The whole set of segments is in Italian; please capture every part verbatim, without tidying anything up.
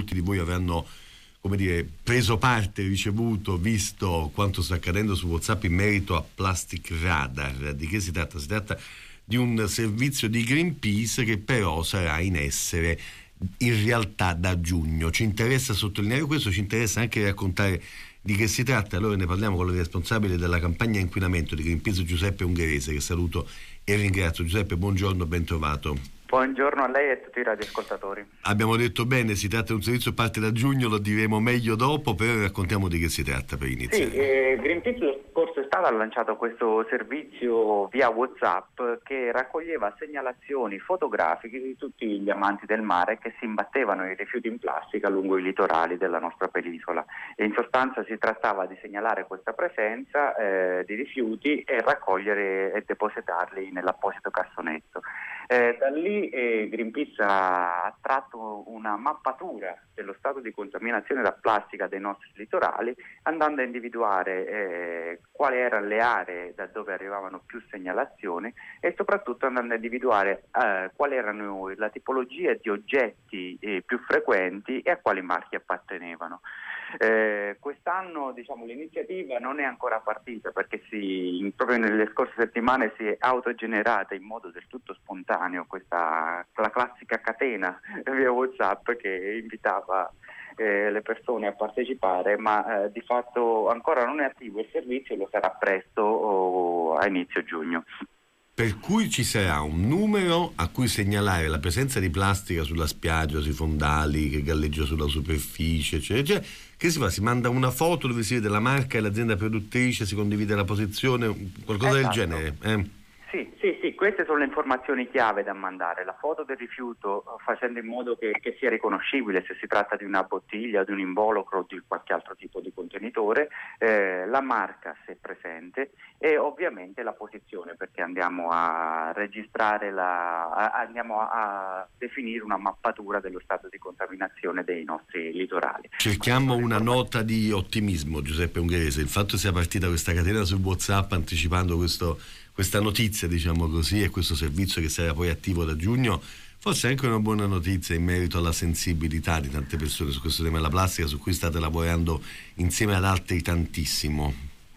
molti di voi avranno, come dire, preso parte, ricevuto, visto quanto sta accadendo su WhatsApp in merito a Plastic Radar. Di che si tratta? Si tratta di un servizio di Greenpeace che però sarà in essere in realtà da giugno. Ci interessa sottolineare questo, ci interessa anche raccontare di che si tratta. Allora ne parliamo con il responsabile della campagna inquinamento di Greenpeace, Giuseppe Ungherese, che saluto e ringrazio. Giuseppe, buongiorno, ben trovato. Buongiorno a lei e a tutti i radioascoltatori. Abbiamo detto bene, si tratta di un servizio che parte da giugno, lo diremo meglio dopo, però raccontiamo di che si tratta per iniziare. Sì, eh, Greenpeace lo scorso estate ha lanciato questo servizio via WhatsApp che raccoglieva segnalazioni fotografiche di tutti gli amanti del mare che si imbattevano i rifiuti in plastica lungo i litorali della nostra penisola. E in sostanza si trattava di segnalare questa presenza eh, di rifiuti e raccogliere e depositarli nell'apposito cassonetto. Eh, da lì eh, Greenpeace ha tratto una mappatura dello stato di contaminazione da plastica dei nostri litorali, andando a individuare eh, quali erano le aree da dove arrivavano più segnalazioni e soprattutto andando a individuare eh, quali erano la tipologia di oggetti eh, più frequenti e a quali marchi appartenevano. Eh, quest'anno diciamo l'iniziativa non è ancora partita perché si, proprio nelle scorse settimane si è autogenerata in modo del tutto spontaneo questa la classica catena via WhatsApp che invitava eh, le persone a partecipare, ma eh, di fatto ancora non è attivo il servizio e lo sarà presto o a inizio giugno. Per cui ci sarà un numero a cui segnalare la presenza di plastica sulla spiaggia, sui fondali, che galleggia sulla superficie, eccetera, eccetera. Che si fa? Si manda una foto dove si vede la marca e l'azienda produttrice, si condivide la posizione, qualcosa esatto. del genere? Eh? Sì, sì, sì, queste sono le informazioni chiave da mandare. La foto del rifiuto facendo in modo che, che sia riconoscibile se si tratta di una bottiglia, di un involucro o di qualche altro tipo di contenitore, eh, la marca se presente e ovviamente la posizione, perché andiamo a registrare, la, a, andiamo a, a definire una mappatura dello stato di contaminazione dei nostri litorali. Cerchiamo una nota di ottimismo, Giuseppe Ungherese. Il fatto che sia partita questa catena su WhatsApp anticipando questo questa notizia, diciamo così, e questo servizio che sarà poi attivo da giugno, forse è anche una buona notizia in merito alla sensibilità di tante persone su questo tema della plastica, su cui state lavorando insieme ad altri tantissimo.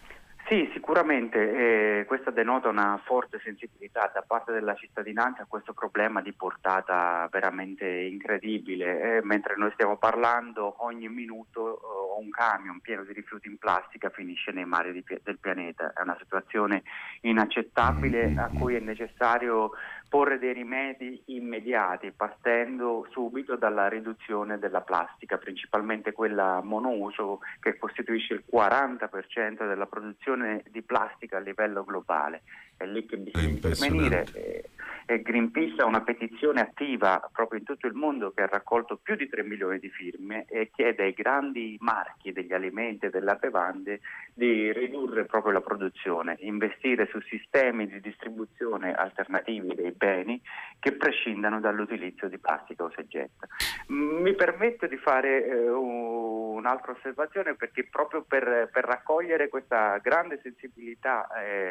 Sì, sicuramente eh, questa denota una forte sensibilità da parte della cittadinanza a questo problema di portata veramente incredibile. Eh, mentre noi stiamo parlando, ogni minuto eh, un camion pieno di rifiuti in plastica finisce nei mari di, del pianeta. È una situazione inaccettabile a cui è necessario porre dei rimedi immediati, partendo subito dalla riduzione della plastica, principalmente quella monouso, che costituisce il quaranta per cento della produzione di plastica a livello globale. È lì che bisogna intervenire. E, e Greenpeace ha una petizione attiva proprio in tutto il mondo che ha raccolto più di tre milioni di firme e chiede ai grandi marchi degli alimenti e delle bevande di ridurre proprio la produzione, investire su sistemi di distribuzione alternativi dei beni che prescindano dall'utilizzo di plastica o seggetta. Mi permetto di fare eh, un'altra osservazione, perché proprio per, per raccogliere questa grande sensibilità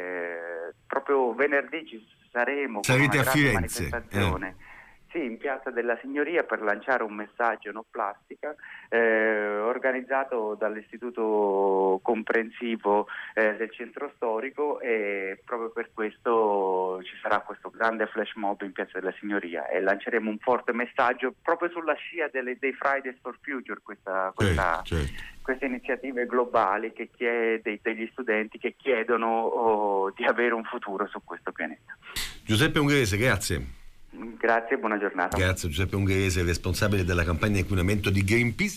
eh, proprio venerdì ci saremo con una grande manifestazione eh. Sì, in Piazza della Signoria per lanciare un messaggio no plastica eh, organizzato dall'Istituto Comprensivo eh, del Centro Storico, e proprio per questo ci sarà questo grande flash mob in Piazza della Signoria e lanceremo un forte messaggio proprio sulla scia delle, dei Fridays for Future, questa, questa, certo, certo. queste iniziative globali che chiede, degli studenti che chiedono oh, di avere un futuro su questo pianeta. Giuseppe Ungherese, grazie. Grazie, buona giornata. Grazie Giuseppe Ungherese, responsabile della campagna inquinamento di Greenpeace.